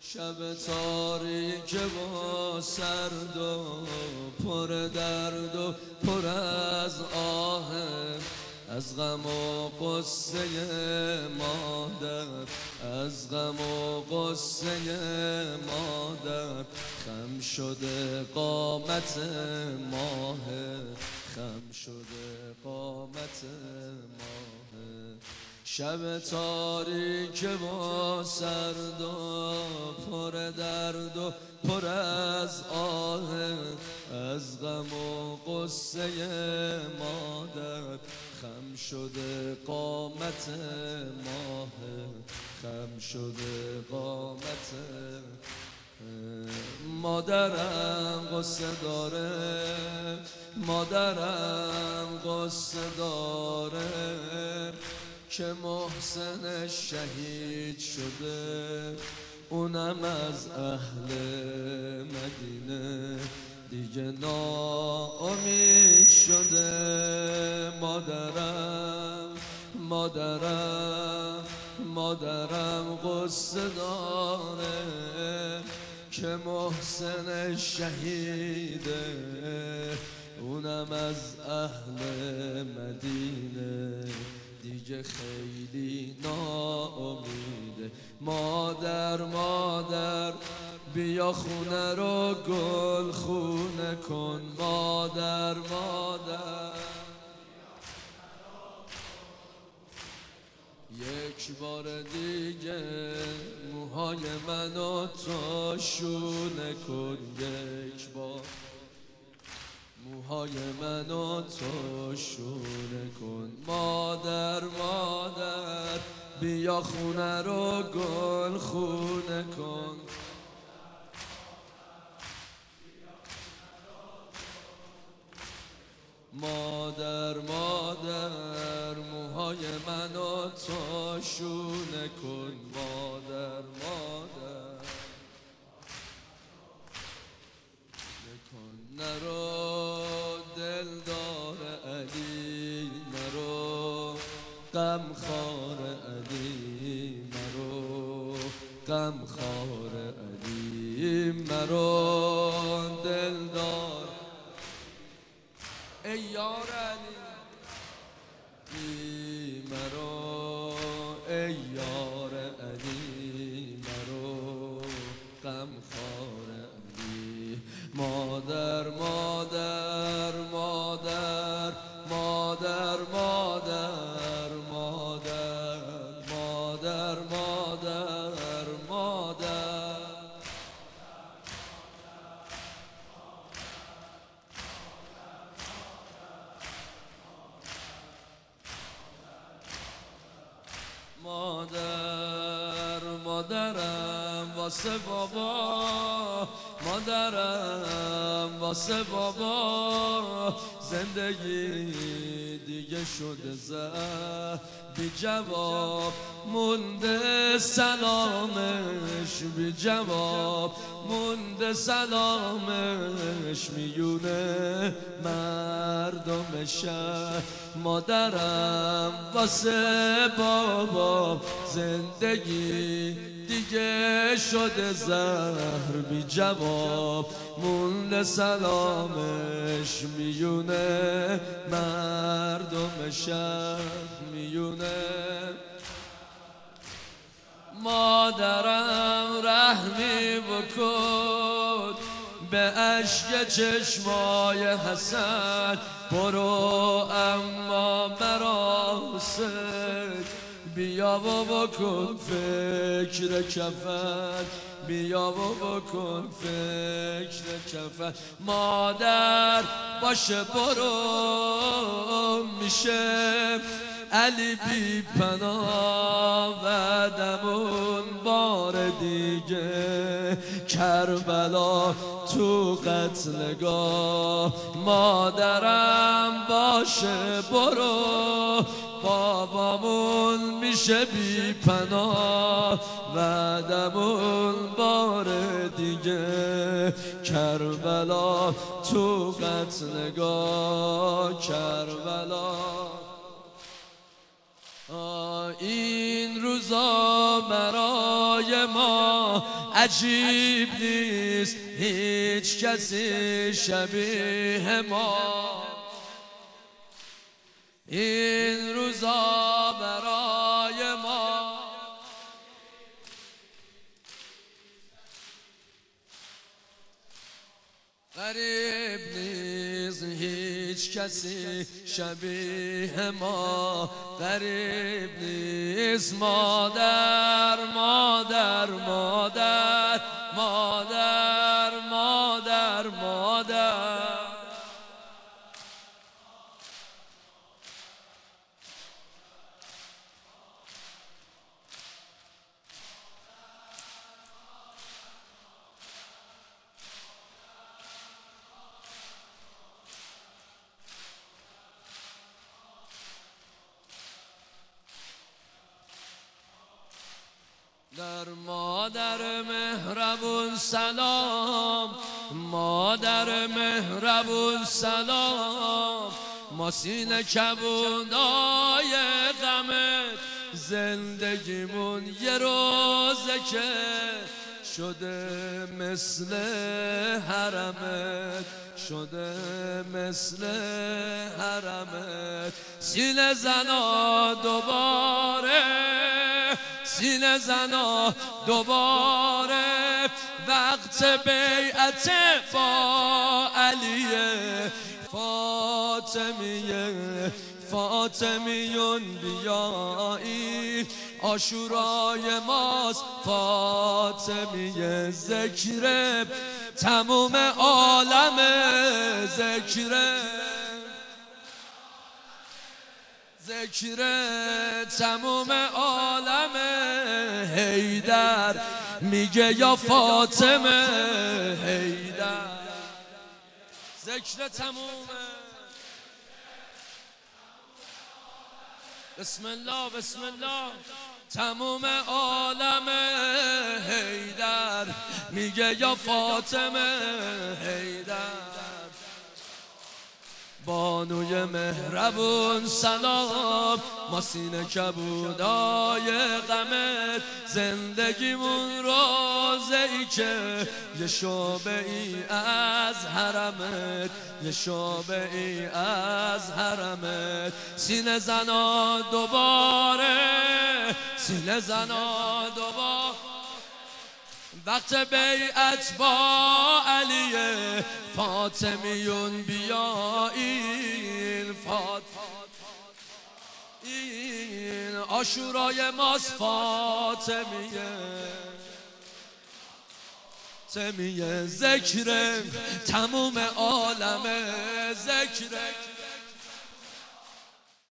شب تاریک و سرد و پر درد و پر از آه، از غم و قصه مادر، از غم و قصه مادر. خم شده قامت ماه، خم شده قامت ماه. شب تاریک و سرد و پر درد و پر از آه، از غم و قصه مادر. خم شده قامت ماه، خم شده قامت. مادرم قصه داره، مادرم قصه داره که محسن شهید شده، اونم از اهل مدینه دیگه ناامید شده. مادرم مادرم مادرم قصه داره که محسن شهیده، اونم از اهل مدینه دیگه خیلی ناامیده. مادر مادر بیا خونه رو گل خونه کن، مادر مادر یک بار دیگه موهای منو تو شونه کن، یک بار موهای منو تو شونه کن. مادر مادر بیا خونه رو گل خونه کن، مادر مادر موهای منو تو شونه کن. مادر مادر نکن، نرو دلدار علی، نرو غمخوار علی، نرو غمخوار علی، مرو دلدار ای یار علی، مرو ای یار علی، مرو غمخوار علی. مادر مادر مادر مادر مادر مادر مادر مادر مادر مادر مادرم واسه بابا، مادرم واسه بابا زندگی دیگه شده زه بی جواب مونده سلامش، بی جواب مونده سلامش میونه مردم شهر. مادرم واسه بابا زندگی دیگه شده زهر بی جواب مونده سلامش میونه مردم شهر، میونه. مادرم رحمی بکن به اشک چشمای حسن، برو اما مرا حسین بیا و بکن فکر کفن، بیا و بکن فکر کفن. مادر باشه برو میشه علی بی پناه، بعدمون بار دیگه کربلا تو قتلگاه. مادرم باشه برو بابامون میشه بی پناه، بعدمون بار دیگه کربلا تو قتلگاه، کربلا. این روزا برای ما عجیب نیست هیچ کسی شبیه ما. این روزا برای ما غریب نیست هیچ کسی شبیه ما. غریب نیست مادر مادر مادر مادر مادر مادر. در مادر مهربون سلام، مادر مهربون سلام. ما سینه کبودای غمت، زندگیمون یه روزه که شده مثل حرمت، شده مثل حرمت. سینه زنا دوباره، سینه زنا دوباره، وقت بیعت با علیه. فاطمیه فاطمیون بیایی، عاشورای ماست فاطمیه. ذکر تموم عالم، ذکر تموم عالم. حیدر میگه یا فاطمه، حیدر ذکر تمومه. بسم الله بسم الله. تموم عالم حیدر میگه یا فاطمه، حیدر. بانوی مهربون سلام، ما سینه کبودای غمت. زندگیمون روزه ای که یه شعبه ای از حرمت، یه شعبه ای از حرمت. سینه زنا دوباره، سینه زنا دوباره، وقت بیعت با علیه. فاطمیون بیایین، این عاشورای ماست فاطمیه. ذکر تموم عالم، ذکر